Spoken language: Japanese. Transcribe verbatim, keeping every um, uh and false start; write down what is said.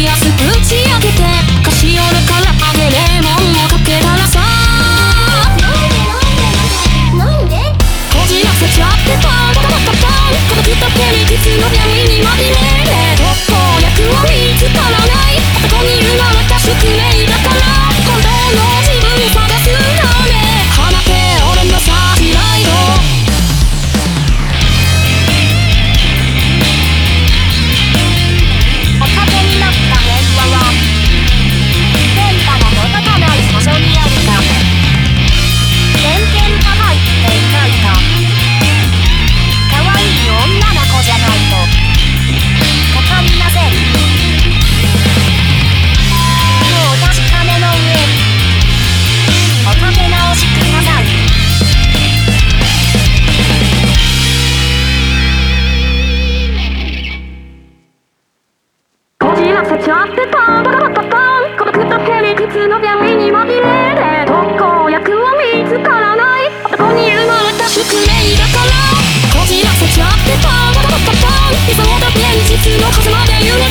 安く打ち上げてカシオレから揚げレモンをかけたらさこじらせちゃってパンパカパカパン孤独とペリキスの闇に紛れて特効薬を見つからない男に生まれた宿命だから本当の自分探すため放て俺のサーチライトちゃってパンパカパカパン孤独とペリキスの闇に紛れて特効薬は見つからない男に生まれた宿命だからこじらせちゃってパンパカパカパン理想と現実の数まで揺れ